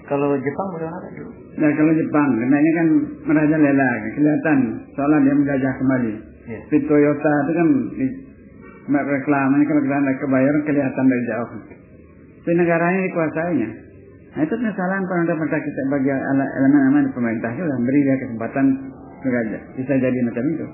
Kalau Jepang bagaimana dulu? Nah kalau Jepang, karena kan merajalela, kelihatan seolah dia menjajah kembali. Di Toyota itu kan di reklamanya kalau kita kebayar kelihatan dari jauh. Di negaranya dikuasainya. Nah itu kesalahan pemerintah kita bagi elemen-elemen di pemerintah itu lah, beri dia kesempatan bisa jadi macam itu.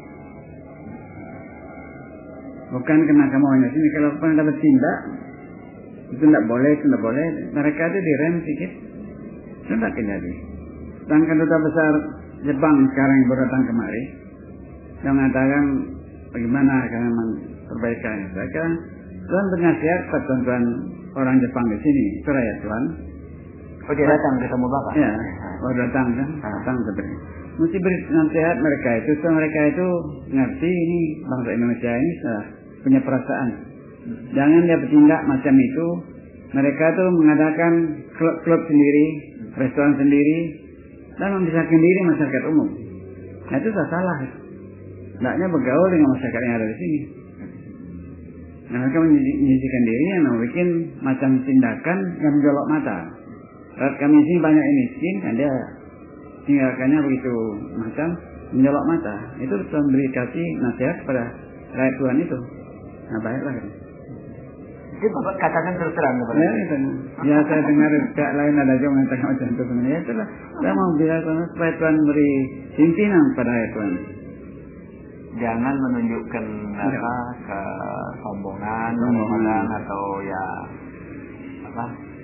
Bukan kena kemauannya sini. Kalau pemerintah bertindak itu tidak boleh. Mereka itu direm sedikit. Sudah terjadi. Sedangkan duta besar Jepang sekarang yang baru datang kemari, yang mengatakan bagaimana akan perbaikan. Mereka Tuhan bernasihat kepada tuan-tuan orang Jepang di sini, itu rakyat Tuhan. Oh dia datang ketemu Bapak? Ya, baru datang kan, datang seperti. Mesti beri nasihat mereka itu, supaya mereka itu ngerti ini bangsa Indonesia ini punya perasaan. Jangan dia bertindak macam itu. Mereka tuh mengadakan klub-klub sendiri, restoran sendiri, dan memisahkan diri masyarakat umum. Nah itu salah. Hendaknya bergaul dengan masyarakat yang ada di sini. Nah mereka menyisihkan diri yang membuat macam tindakan yang menjolok mata. Kami sini banyak yang miskin, dan dia tinggalkannya begitu macam menjolok mata. Itu memberi kasih nasihat kepada rakyat Tuhan itu. Nah baiklah. Jadi Bapak katakan terus terang kepada ya saya dengar pihak lain ada juga mengatakan macam itu sebenarnya. Itulah saya mau bilang supaya Tuhan beri pimpinan pada rakyat Tuhan. Jangan menunjukkan kesombongan atau ya apa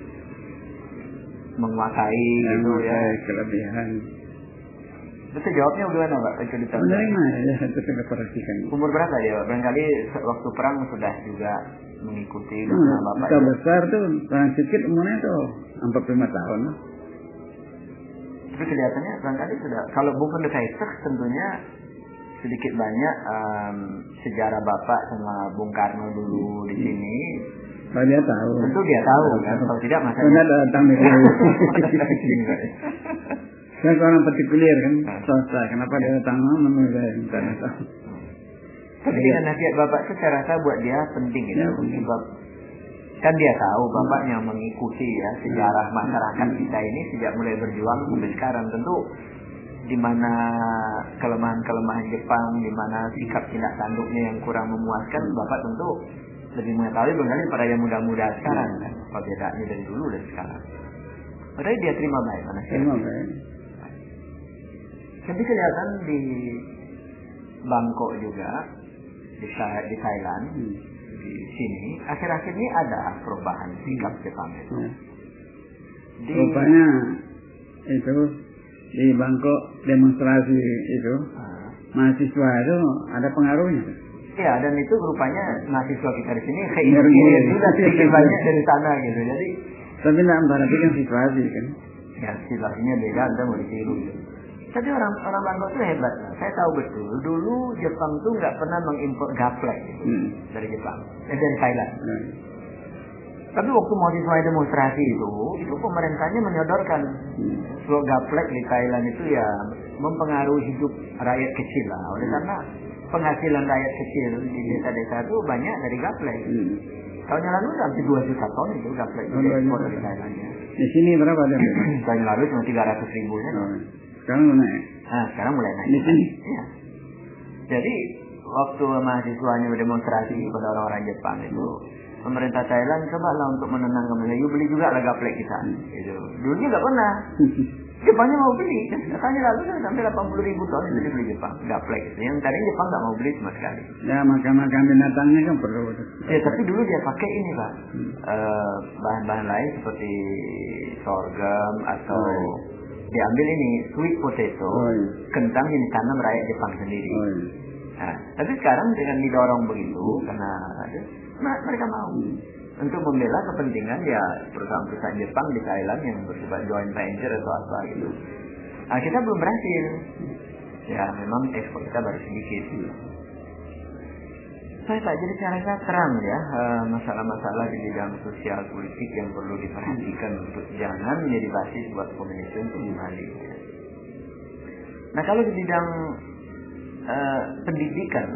menguasai gitu ya. Kelebihan. Betul jawabnya gimana Pak? Menerima ya itu saya perhatikan. Umur berapa dia? Barangkali waktu perang sudah juga mengikuti dengan Bapak. Kita besar tuh, orang sedikit umurnya tuh 45 tahun. Tapi kelihatannya barangkali sudah. Kalau bukan The Kaiser tentunya sedikit banyak sejarah Bapak sama Bung Karno dulu di sini. Oh, dia tahu. Tentu dia tahu kan. Kalau tidak masa dia datang di sini. Saya seorang partikulier kan, swasta. Kenapa dia datang menurut saya tidak tahu. Tapi dengan nasihat Bapak itu saya rasa buat dia penting itu. Ya, sebab kan dia tahu Bapak yang mengikuti ya sejarah masyarakat kita ini sejak mulai berjuang sampai sekarang. Tentu di mana kelemahan-kelemahan Jepang, di mana sikap tindak tanduknya yang kurang memuaskan, Bapak tentu lebih mengetahui barangkali pada yang muda-muda sekarang kan, perbedaannya dari dulu dan sekarang. Padahal dia terima baik mana terima baik. Tapi kelihatan di Bangkok juga, di Thailand, di sini akhir-akhir ini ada perubahan sikap Jepang itu. Rupanya itu di Bangkok demonstrasi itu mahasiswa itu ada pengaruhnya. Ya, dan itu rupanya mahasiswa kita di sini kayak juga sedikit banyak dari sana gitu. Jadi tapi tidak memperhatikan situasi kan. Ya situasinya beda, kita mau ditiru. Tapi orang Bangkok itu hebat. Saya tahu betul. Dulu Jepang tuh nggak pernah mengimpor gaplek gitu, dari Jepang, dari Thailand. Tapi waktu mahasiswa demonstrasi itu pemerintahnya menyodorkan slogan gaplek di Thailand itu ya mempengaruhi hidup rakyat kecil lah. Oleh karena penghasilan rakyat kecil di desa-desa itu banyak dari gaplek. Tahun yang lalu hampir 2 juta ton itu gaplek diekspor dari Thailand. Di sini berapa ada? Tahun yang lalu cuma 300.000 saja. Sekarang mulai naik. Sekarang mulai naik. Di sini. Iya. Jadi waktu mahasiswanya berdemonstrasi pada orang-orang Jepang itu, pemerintah Thailand cobalah untuk menenangkan mereka. You beli juga lah gaplek kita. Gitu. Dulunya nggak pernah. Jepangnya mau beli. Katanya lalu kan sampai 80.000 ton itu dibeli Jepang gaplek. Yang tadi Jepang nggak mau beli sama sekali. Ya makan binatangnya kan perlu. Ya tapi dulu dia pakai ini Pak. Bahan-bahan lain seperti sorghum atau diambil ini sweet potato, kentang yang ditanam rakyat Jepang sendiri. Nah, tapi sekarang dengan didorong begitu karena mereka mau untuk membela kepentingan ya perusahaan-perusahaan Jepang di Thailand yang bersifat joint venture atau apa gitu. Nah, kita belum berhasil. Ya, memang ekspor kita baru sedikit. Baik Pak, jadi saya rasa terang ya masalah-masalah di bidang sosial politik yang perlu diperhatikan untuk jangan menjadi basis buat komunis untuk kembali. Nah kalau di bidang pendidikan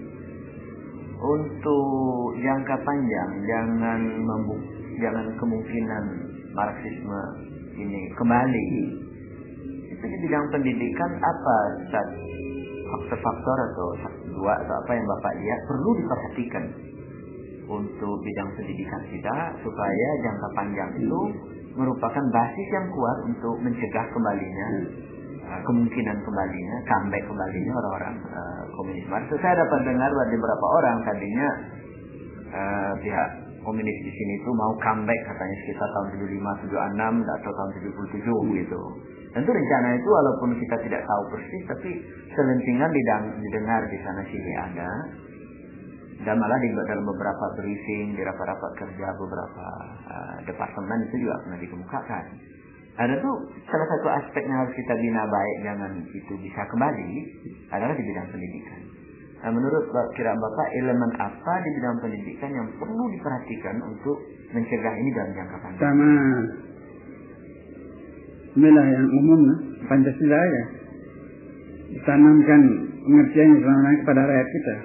untuk jangka panjang jangan kemungkinan Marxisme ini kembali. Itu di bidang pendidikan apa faktor-faktor atau dua atau apa yang Bapak lihat perlu diperhatikan untuk bidang pendidikan kita supaya jangka panjang itu merupakan basis yang kuat untuk mencegah kembalinya kemungkinan kembalinya comeback kembalinya orang-orang komunis Marxis. Saya dapat dengar dari beberapa orang tadinya pihak komunis di sini itu mau comeback katanya sekitar tahun 75, 76 atau tahun 77 gitu. Tentu rencana itu walaupun kita tidak tahu persis, tapi selentingan didengar di sana sini ada. Dan malah di dalam beberapa briefing, di rapat-rapat kerja beberapa departemen itu juga pernah dikemukakan. Ada tuh salah satu aspek yang harus kita bina baik jangan itu bisa kembali adalah di bidang pendidikan. Nah, menurut kiraan Bapak, elemen apa di bidang pendidikan yang perlu diperhatikan untuk mencegah ini dalam jangka panjang? Sama inilah yang umum, Pancasila ya. Tanamkan pengertian yang selama ini kepada rakyat kita.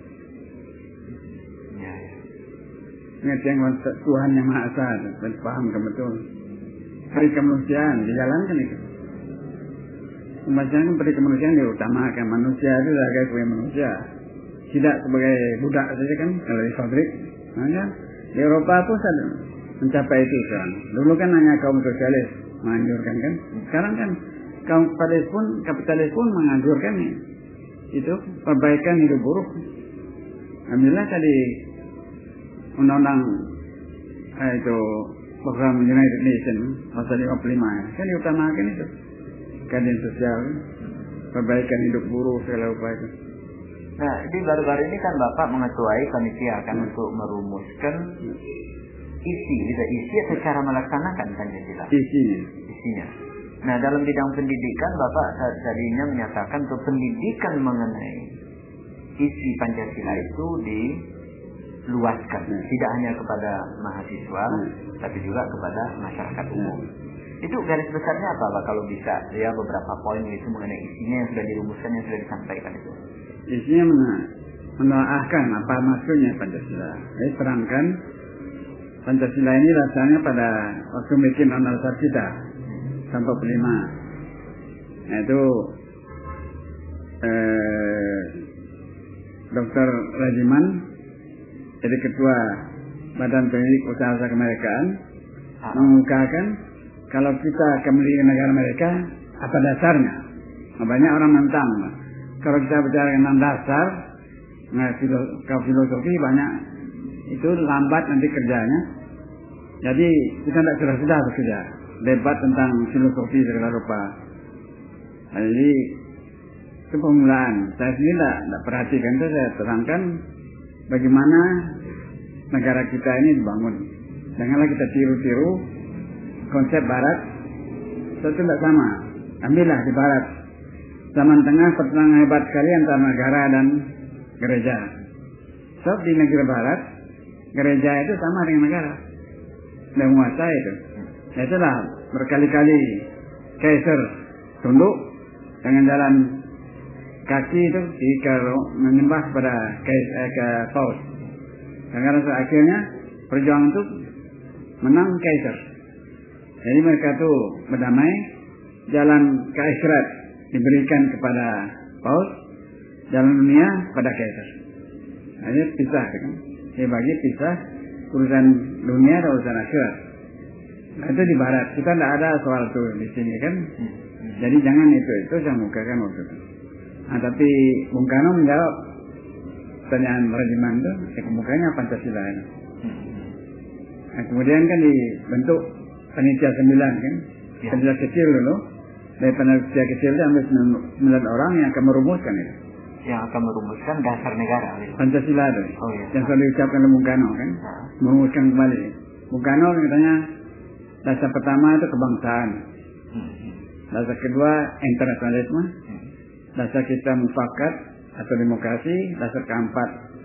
Ya. Pengertian Tuhan yang Maha Esa, dan pahamkan betul. Peri kemanusiaan dijalankan itu. Pembacaan peri kemanusiaan diutamakan. Manusia itu sebagai manusia, tidak sebagai budak saja kan. Kalau di fabrik, maka di Eropa pun sudah mencapai itu sekarang. Dulu kan hanya kaum sosialis menganjurkan kan. Sekarang kan kaum kapitalis pun menganjurkan ya. Itu perbaikan hidup buruk. Alhamdulillah tadi undang-undang itu program United Nations pasal 55 kan diutamakan itu keadilan sosial, perbaikan hidup buruh segala upaya itu. Nah, di baru-baru ini kan Bapak mengetuai panitia kan untuk merumuskan isi atau cara melaksanakan Pancasila. Isinya. Nah, dalam bidang pendidikan Bapak tadinya menyatakan untuk pendidikan mengenai isi Pancasila itu diluaskan, tidak hanya kepada mahasiswa, tapi juga kepada masyarakat umum. Itu garis besarnya apa Pak kalau bisa ya beberapa poin itu mengenai isinya yang sudah dirumuskan, yang sudah disampaikan itu? Isinya menelaahkan apa maksudnya Pancasila. Jadi terangkan Pancasila ini rasanya pada waktu bikin undang-undang kita tahun 45. Nah itu Dr. Rajiman jadi ketua Badan Pendidik Usaha Kemerdekaan mengungkapkan kalau kita kembali ke negara mereka apa dasarnya? Nah, banyak orang menentang. Kalau kita bicara tentang dasar, filosofi banyak itu lambat nanti kerjanya. Jadi kita tidak sudah bekerja debat tentang filosofi segala rupa. Nah, jadi itu permulaan. Saya sendiri tidak perhatikan itu, saya terangkan bagaimana negara kita ini dibangun. Janganlah kita tiru-tiru konsep Barat. Itu tidak sama. Ambillah di Barat. Zaman tengah pertentangan hebat sekali antara negara dan gereja. Sebab di negara Barat, gereja itu sama dengan negara. Dan menguasai itu. Itulah berkali-kali Kaisar tunduk dengan jalan kaki itu menyembah kepada Paus. Dan karena akhirnya perjuangan itu menang Kaisar. Jadi mereka itu berdamai, jalan keakhirat diberikan kepada Paus, jalan dunia kepada Kaisar. Ini pisah kan? Dia bagi pisah urusan dunia dan urusan akhirat. Nah, itu di Barat. Kita tidak ada soal itu di sini kan? Jadi jangan itu saya mukakan waktu itu. Nah, tapi Bung Karno menjawab pertanyaan Rajiman itu, kemukaannya Pancasila ini. Nah, kemudian kan dibentuk panitia 9 kan? Panitia kecil dulu. Dari panitia kecil itu ambil 9 orang yang akan merumuskan itu. Yang akan merumuskan dasar negara. Pancasila itu. Oh, iya. Yang selalu diucapkan oleh Bung Karno kan? Merumuskan kembali. Bung Karno katanya dasar pertama itu kebangsaan. Dasar kedua internasionalisme. Dasar kita mufakat atau demokrasi. Dasar keempat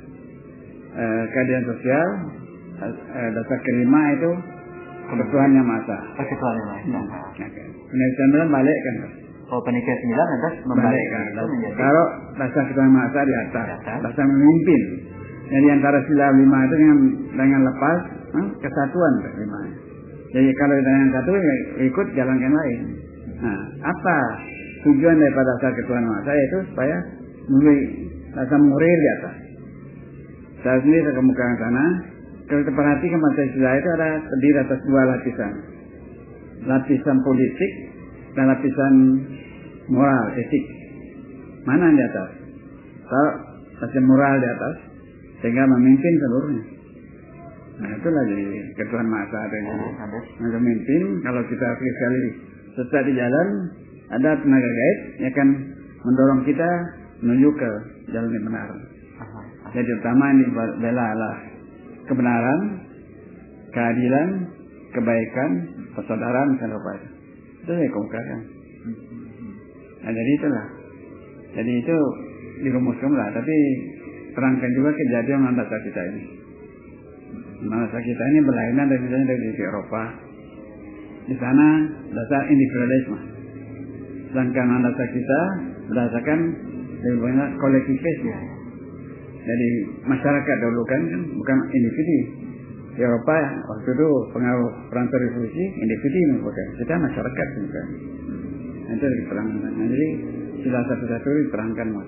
keadilan sosial. Dasar kelima itu Ketuhanan Yang Maha Esa. Ketuhanan Yang Maha Esa. Panitia 9 balik kan? Oh, panitia 9 lantas membalikkan. Kalau dasar Ketuhanan Yang Maha Esa di atas, dasar memimpin. Jadi antara sila 5 itu dengan lepas kesatuan kelima. Jadi kalau yang satu ikut jalan yang lain. Nah, apa tujuan daripada asal ketuhanan maha esa itu supaya memberi rasa moral di atas. Saya sendiri kemukakan sana. Kalau kita perhatikan Pancasila itu ada terdiri atas dua lapisan. Lapisan politik dan lapisan moral, etik. Mana yang di atas? Kalau lapisan moral di atas, sehingga memimpin seluruhnya. Nah itulah jadi ketuhanan maha esa itu. Nah, memimpin kalau kita sekali sesat di jalan, ada tenaga gaib yang akan mendorong kita menuju ke jalan yang benar. Jadi utama ini bela kebenaran, keadilan, kebaikan, persaudaraan, misalnya apa itu. Itu saya kemukakan. Nah jadi itulah. Jadi itu dirumuskan lah. Tapi terangkan juga kejadian Mandasa kita ini. Mandasa kita ini berlainan dari Eropa. Di sana dasar individualisme. Sedangkan Mandasa kita berdasarkan lebih banyak kolektivisme. Jadi masyarakat dahulu kan bukan individu. Di Eropa waktu itu pengaruh perang revolusi individu bukan. Kita masyarakat bukan. Itu diterangkan. Nah, jadi sila satu-satu diterangkan mas.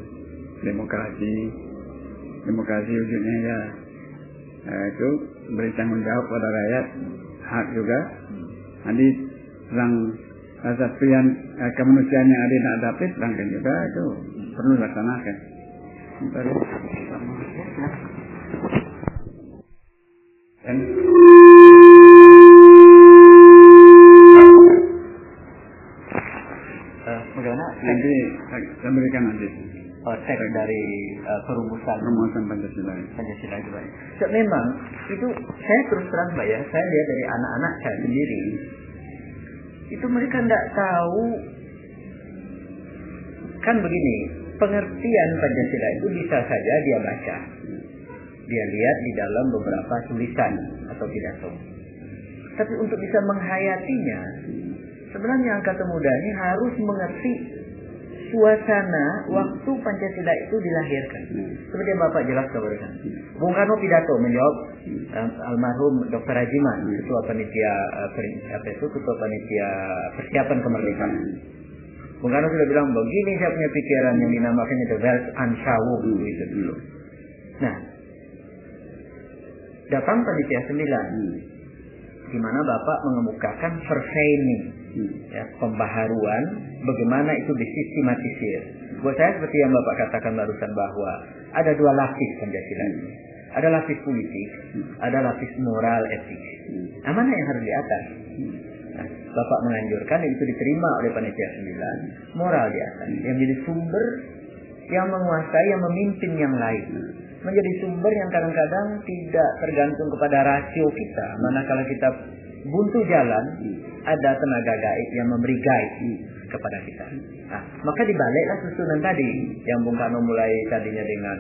Demokrasi wujudnya ya itu beri tanggung jawab pada rakyat, hak juga. Nanti tentang rasa kemanusiaan yang ada dan adaptif terangkan juga itu perlu dilaksanakan. Dan bagaimana nanti saya berikan nanti teks dari perumusan Pancasila itu Pak. So, memang itu saya terus terang Pak ya, saya lihat dari anak-anak saya sendiri itu mereka tidak tahu kan begini, pengertian Pancasila itu bisa saja dia baca, dia lihat di dalam beberapa tulisan atau pidato. Tapi untuk bisa menghayatinya, sebenarnya angkatan muda ini harus mengerti suasana waktu Pancasila itu dilahirkan. Seperti yang Bapak jelaskan barusan. Bung Karno pidato menjawab almarhum Dr. Rajiman, ketua panitia ketua panitia persiapan kemerdekaan. Bung Karno sudah bilang begini saya punya pikiran yang dinamakan the Weltanschauung itu dulu. Nah, datang panitia 9 di mana Bapak mengemukakan verfeining, ya, pembaharuan, bagaimana itu disistematisir. Buat saya seperti yang Bapak katakan barusan bahwa ada dua lapis Pancasila ini. Ada lapis politik, ada lapis moral etik. Nah, mana yang harus di atas? Nah, Bapak menganjurkan itu diterima oleh panitia 9, moral di atas, yang menjadi sumber yang menguasai, yang memimpin yang lain. Menjadi sumber yang kadang-kadang tidak tergantung kepada rasio kita. Manakala kita buntu jalan, ada tenaga gaib yang memberi guide kepada kita. Nah, maka dibaliklah susunan tadi yang Bung Karno mulai tadinya dengan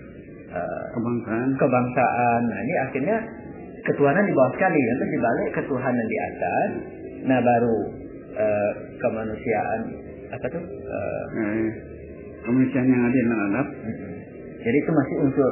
kebangsaan. Nah, ini akhirnya ketuhanan di bawah sekali, nanti dibalik ketuhanan di atas. Nah, baru kemanusiaan apa tuh? Kemanusiaan yang adil dan adab. Jadi itu masih unsur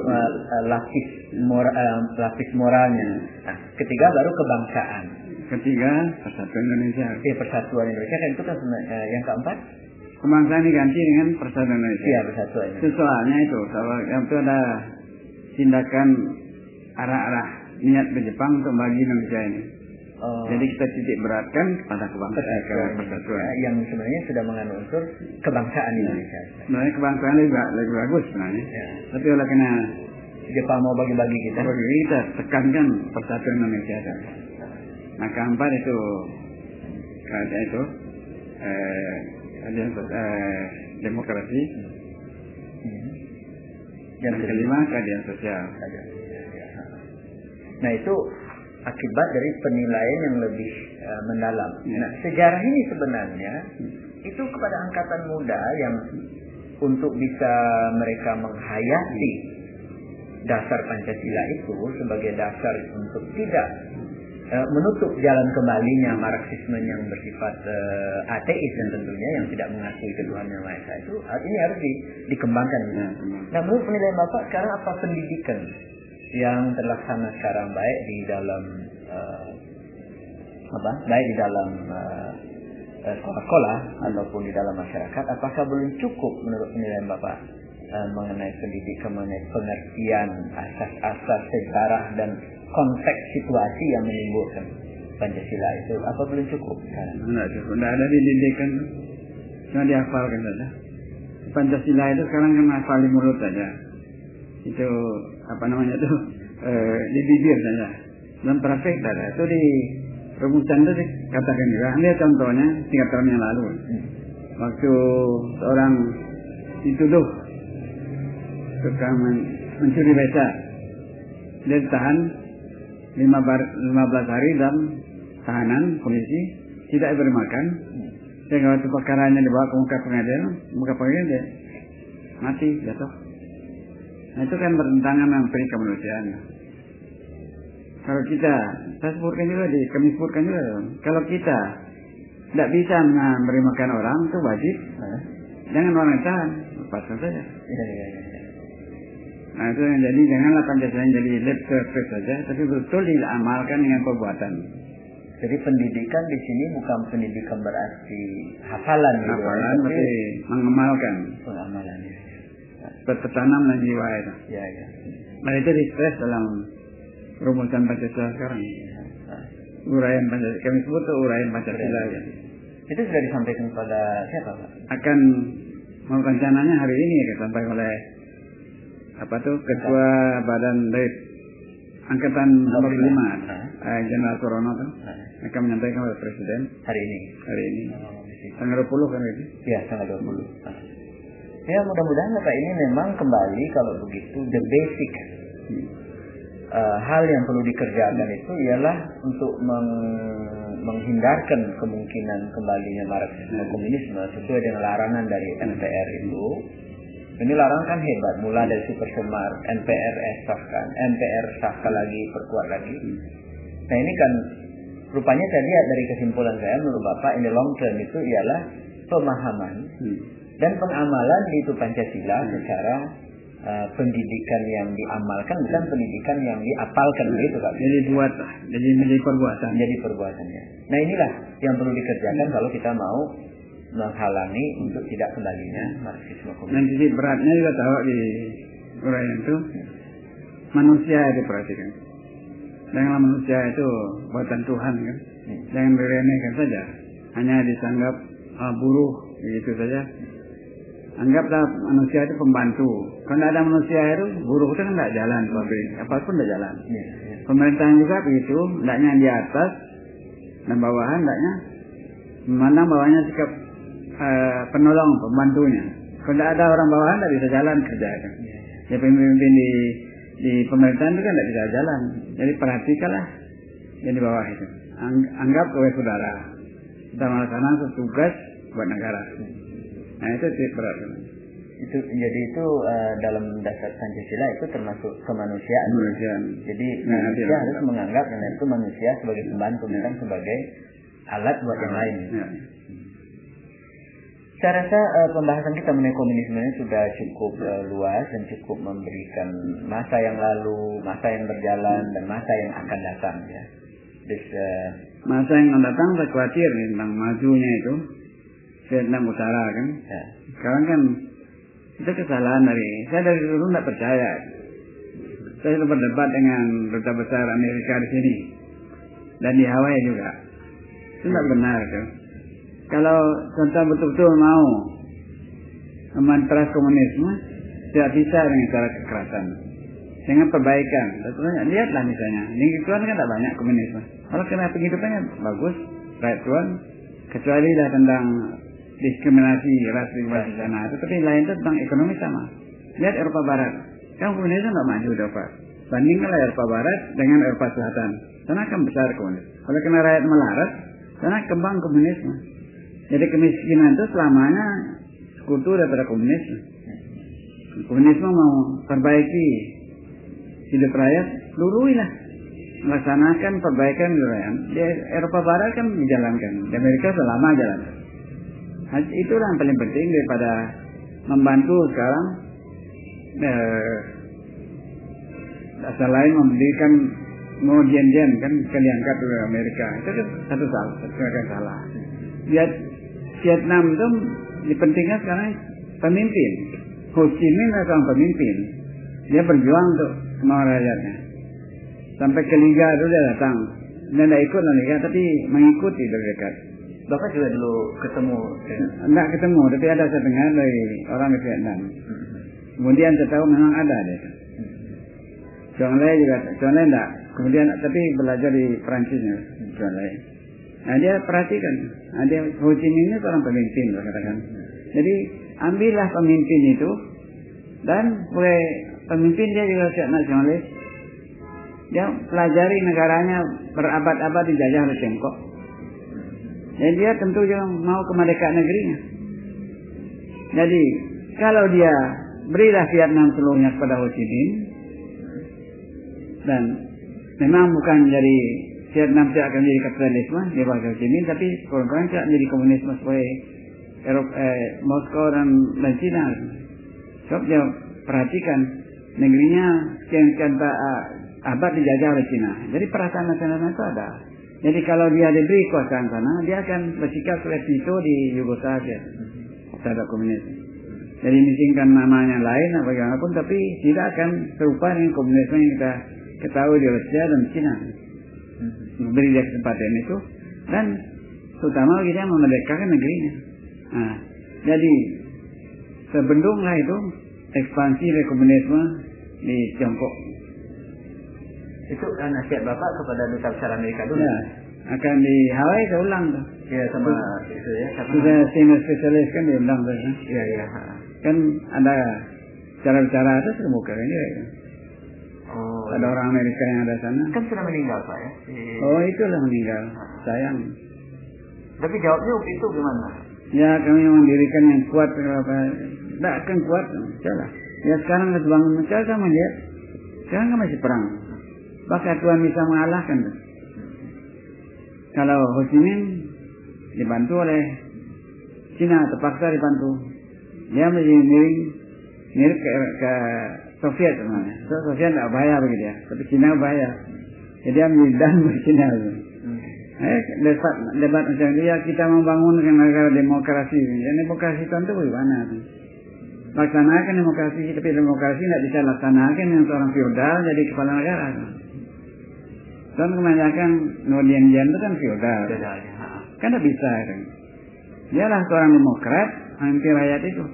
lapis moralnya. Nah, ketiga baru kebangsaan. Ketiga persatuan Indonesia. Persatuan Indonesia kan itu kan yang keempat. Kebangsaan diganti dengan persatuan Indonesia. Iya, persatuan. Soalnya itu kalau yang itu ada tindakan arah-arah niat ke Jepang untuk bagi Indonesia ini. Jadi kita titik beratkan pada kebangsaan persatuan. Yang sebenarnya sudah mengandung unsur kebangsaan Indonesia. Sebenarnya kebangsaan lebih bagus sebenarnya. Ya. Tapi oleh karena Jepang mau bagi-bagi kita tekankan persatuan Indonesia. Nah, keempat itu demokrasi. Yang kelima keadilan sosial. Nah, itu akibat dari penilaian yang lebih mendalam. Nah, sejarah ini sebenarnya itu kepada angkatan muda yang untuk bisa mereka menghayati dasar Pancasila itu sebagai dasar untuk tidak menutup jalan kembalinya Marxisme yang bersifat ateis dan tentunya yang tidak mengakui ketuhanan yang Maha Esa itu ini harus dikembangkan. Nah, menurut penilaian Bapak sekarang apa pendidikan yang terlaksana sekarang baik di dalam baik di dalam sekolah-sekolah ataupun di dalam masyarakat, apakah belum cukup menurut penilaian Bapak mengenai pendidikan, mengenai pengertian asas-asas sejarah dan konteks situasi yang menimbulkan Pancasila itu, apa belum cukup? Tidak cukup, tidak ada dididikan, cuma dihafalkan saja. Pancasila itu sekarang kan hafal di mulut saja, itu di bibir saja, dan praktek saja. Itu di rumusan itu dikatakan juga. Lihat contohnya 3 tahun yang lalu, waktu seorang dituduh tukang mencuri beca, dia ditahan 15 hari dalam tahanan polisi, tidak diberi makan. Sehingga waktu perkaranya dibawa ke muka pengadilan dia mati, jatuh. Nah, itu kan bertentangan dengan prinsip kemanusiaan. Kalau saya sebutkan juga kami sebutkan juga, kalau kita tidak bisa memberi makan orang, itu wajib. Jangan orang tahan, lepaskan saja. Nah, itu yang jadi, janganlah Pancasila jadi lip service saja, tapi betul diamalkan dengan perbuatan. Jadi pendidikan di sini bukan pendidikan berarti hafalan, tapi mengamalkan. Pengamalannya. Tertanam dalam jiwa itu. Ya. Nah, itu distress dalam rumusan Pancasila sekarang. Uraian Pancasila, kami sebut itu uraian Pancasila. Ya. Itu sudah disampaikan kepada siapa, Pak? Akan rencananya hari ini akan sampai oleh Ketua Badan Leit Angkatan 45, Jenderal Surono akan menyampaikan kepada Presiden hari ini. Tanggal 20 kan itu? Ya, tanggal 20. Ya, mudah-mudahan Pak ini memang kembali kalau begitu the basic hal yang perlu dikerjakan itu ialah untuk menghindarkan kemungkinan kembalinya Marxisme komunisme sesuai dengan larangan dari MPR itu. Ini larangan kan hebat, mulai dari super semar, MPR sahkan, MPR sahkan lagi, perkuat lagi. Nah, ini kan rupanya saya lihat dari kesimpulan saya menurut Bapak in the long term itu ialah pemahaman dan pengamalan di itu Pancasila secara pendidikan yang diamalkan, bukan pendidikan yang diapalkan, begitu Pak. Jadi menjadi perbuatan. Jadi perbuatannya. Nah, inilah yang perlu dikerjakan kalau kita mau menghalangi untuk tidak kembalinya Marxisme komunis. Dan titik beratnya juga tahu di uraian itu manusia itu perhatikan. Janganlah manusia itu buatan Tuhan kan. Jangan diremehkan saja. Hanya disanggap buruh begitu saja. Anggaplah manusia itu pembantu. Kalau tidak ada manusia itu buruh itu kan tidak jalan, pabrik apapun tidak jalan. Pemerintahan juga begitu, tidaknya di atas dan bawahan, tidaknya memandang bawahnya sikap penolong pembantunya. Kalau tidak ada orang bawahan tidak bisa jalan kerja kan. Ya, pemimpin di pemerintahan itu kan tidak bisa jalan. Jadi perhatikanlah yang di bawah itu. Anggap sebagai saudara. Kita melaksanakan tugas buat negara. Nah, itu berat. Jadi itu dalam dasar Pancasila itu termasuk kemanusiaan. Jadi manusia harus menganggap yang itu manusia sebagai pembantu, bukan sebagai alat buat yang lain. Saya rasa pembahasan kita mengenai komunisme ini sudah cukup luas dan cukup memberikan masa yang lalu, masa yang berjalan, dan masa yang akan datang. Ya. Masa yang akan datang saya khawatir tentang majunya itu Vietnam Utara kan. Ya. Sekarang kan itu kesalahan saya dari dulu tidak percaya. Saya sudah berdebat dengan duta besar Amerika di sini dan di Hawaii juga. Itu tidak benar tuh. Kalau contoh betul-betul mau memantras komunisme, tidak bisa dengan cara kekerasan, dengan perbaikan. Lihatlah misalnya, di Tuhan kan tidak banyak komunisme. Kalau kena penghidupannya bagus, rakyat Tuhan, kecuali dah tentang diskriminasi ras di sana. Tapi lain itu tentang ekonomi sama. Lihat Eropa Barat, kan komunisme tidak maju Eropa. Bandingkanlah Eropa Barat dengan Eropa Selatan. Sana kan besar komunis. Kalau kena rakyat melarat, sana kembang komunisme. Jadi kemiskinan itu selamanya sekutu daripada komunisme. Komunisme mau perbaiki hidup rakyat, luruilah. Melaksanakan perbaikan hidup rakyat. Di Eropa Barat kan dijalankan. Di Amerika selama jalankan. Itulah yang paling penting daripada membantu sekarang dasar lain memberikan mau Dien kan diangkat oleh Amerika. Itu kan satu salah. Vietnam itu dipentingkan sekarang pemimpin. Ho Chi Minh adalah seorang pemimpin. Dia berjuang untuk kemauan rakyatnya. Sampai ke Liga itu dia datang. Dia tidak ikut Liga, tapi mengikuti dari dekat. Bapak juga dulu ketemu? Enggak ketemu, tapi ada saya dengar dari orang di Vietnam. Kemudian saya tahu memang ada dia. John Lei juga, John Lei enggak. Kemudian tapi belajar di Perancisnya, John Lei. Nah dia perhatikan, dia Ho Chi Minh ini seorang pemimpin, katakan. Jadi ambillah pemimpin itu dan oleh pemimpin dia juga siap nasionalis. Dia pelajari negaranya berabad-abad dijajah oleh Tiongkok. Dan dia tentu juga mau kemerdekaan negerinya. Jadi kalau dia berilah Vietnam seluruhnya kepada Ho Chi Minh, dan memang bukan dari Vietnam tidak akan menjadi kapitalisme dia bagi Ho Chi Minh, tapi kurang-kurang tidak menjadi komunisme sebagai Moskow dan Cina. Sebab dia perhatikan negerinya sekian abad dijajah oleh Cina. Jadi perasaan nasional itu ada. Jadi kalau dia diberi kuasaan sana, dia akan bersikap seperti Tito di Yugoslavia terhadap komunis. Jadi misingkan namanya lain bagaimanapun, tapi tidak akan serupa dengan komunisme yang kita ketahui di Rusia dan Cina. Beri dia kesempatan itu, dan terutama kita memerdekakan negerinya. Nah, jadi sebendunglah itu ekspansi komunisme di Tiongkok. Itu nasihat Bapak kepada Duta Besar Amerika dulu? Ya, akan di Hawaii saya ulang tuh. Iya, sama itu ya. Sudah senior spesialis kan diundang tuh. Iya, iya. Kan ada cara-cara itu terbuka ini. Oh, ada orang Amerika yang ada sana. Kan sudah meninggal Pak ya? Oh itulah meninggal, sayang. Tapi jawabnya itu gimana? Ya kami mendirikan yang kuat, tidak akan kuat, salah. Ya sekarang harus bangun, saya sama dia. Sekarang kan masih perang. Bahkan Tuhan bisa mengalahkan. Kalau Ho Chi Minh dibantu oleh Cina, terpaksa dibantu. Dia menjadi mirip ke Soviet sebenarnya. Soviet tidak bahaya bagi dia, tapi Cina bahaya. Jadi dia menjadi bagi Cina. Debat macam itu ya, kita membangun negara demokrasi. Ya, demokrasi itu bagaimana? Laksanakan demokrasi, tapi demokrasi tidak bisa laksanakan yang seorang feodal jadi kepala negara. Kan kebanyakan Dien itu kan feodal. Kan tidak bisa kan. Dialah seorang demokrat, anti rakyat itu.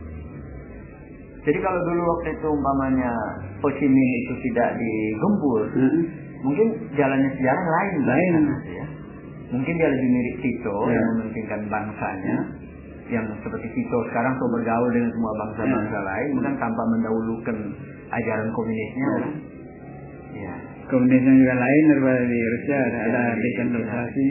Jadi kalau dulu waktu itu umpamanya Ho Chi Minh itu tidak digempur, mungkin jalannya sejarah lain. Ya. Mungkin dia lebih mirip Tito yang mementingkan bangsanya, yang seperti Tito sekarang tuh bergaul dengan semua bangsa-bangsa lain, bukan tanpa mendahulukan ajaran komunisnya. Ya. Komunisnya juga lain daripada di Rusia, ada desentralisasinya.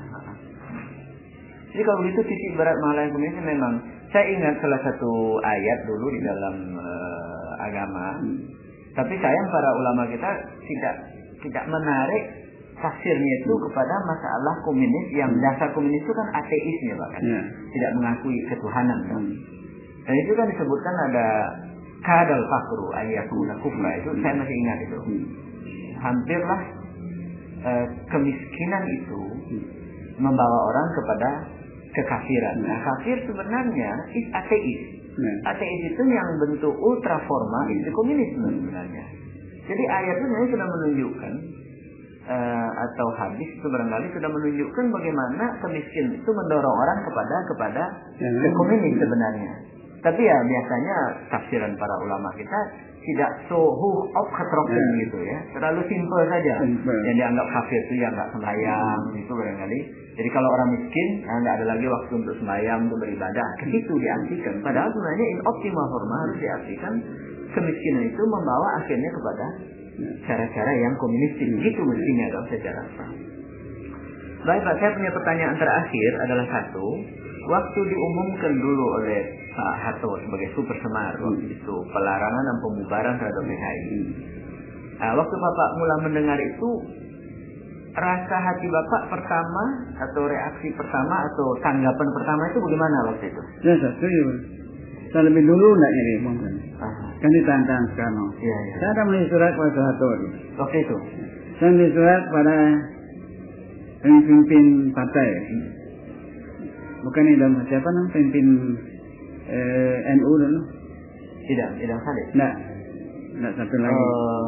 Jadi kalau begitu titik berat mengalahkan komunis memang. Saya ingat salah satu ayat dulu di dalam agama, tapi sayang para ulama kita tidak menarik tafsirnya itu kepada masalah komunis yang dasar komunis itu kan ateisnya bahkan, tidak mengakui ketuhanan kan. Dan itu kan disebutkan ada kadal fakru ayakuna kufra, itu saya masih ingat itu. Hampirlah kemiskinan itu membawa orang kepada kekafiran. Nah, kafir sebenarnya ateis. Ateis itu yang bentuk ultra formal itu komunisme sebenarnya. Jadi ayat itu sebenarnya sudah menunjukkan atau hadis itu barangkali sudah menunjukkan bagaimana kemiskinan itu mendorong orang kepada komunis sebenarnya. Tapi ya biasanya tafsiran para ulama kita tidak so opgetrokken gitu ya, terlalu simpel saja. Yang dianggap kafir itu ya nggak sembahyang itu barangkali. Jadi kalau orang miskin nggak ada lagi waktu untuk sembahyang, untuk beribadah, ke situ diartikan. Padahal sebenarnya in optimal forma harus diartikan kemiskinan itu membawa akhirnya kepada cara-cara yang komunistik. Gitu mestinya dong secara sah. Baik Pak, saya punya pertanyaan terakhir adalah satu. Waktu diumumkan dulu oleh Pak Harto sebagai super semar waktu itu pelarangan dan pembubaran terhadap PKI. Nah, waktu Bapak mula mendengar itu, rasa hati Bapak pertama atau reaksi pertama atau tanggapan pertama itu bagaimana waktu itu? Ya, saya setuju. Saya lebih dulu tidak nyari kan ditantang sekarang. Iya. Saya ada menulis surat kepada Harto. Waktu itu? Saya menulis surat pada pemimpin partai. Bukan ini dalam siapa namanya pemimpin NU dulu? Idang Saleh. Enggak satu lagi.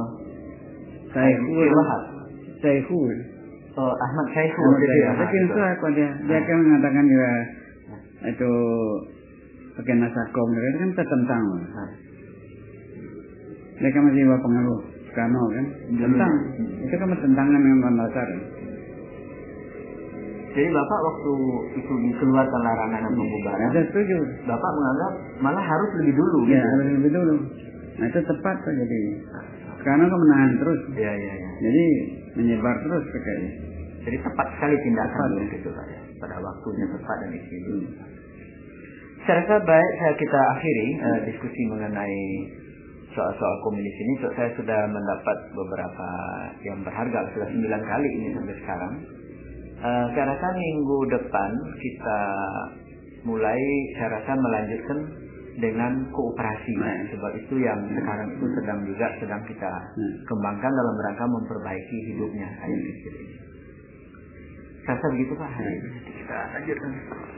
Saiful. Ahmad Saiful. Saya kirim surat kepada dia. Dia akan mengatakan juga itu pakai nasakom itu kan tertentang. Mereka masih bawa pengaruh Soekarno kan tentang itu kan bertentangan dengan dasar. Jadi Bapak waktu itu dikeluarkan larangan dan pembubaran, saya setuju. Bapak menganggap malah harus lebih dulu. Ya, harus lebih dulu. Nah itu tepat tuh jadi. Sekarang kemenangan terus. Iya. Jadi menyebar terus kayaknya. Jadi tepat sekali tindakan gitu Pak ya. Pada waktunya tepat dan isi. Saya rasa baik kita akhiri diskusi mengenai soal komunis ini. Saya sudah mendapat beberapa yang berharga, sudah 9 kali ini sampai sekarang. Saya rasa minggu depan kita mulai, saya rasa melanjutkan dengan kooperasi. Sebab itu yang sekarang itu sedang kita kembangkan dalam rangka memperbaiki hidupnya rakyat kecil ini. Saya rasa begitu Pak. Kita lanjutkan.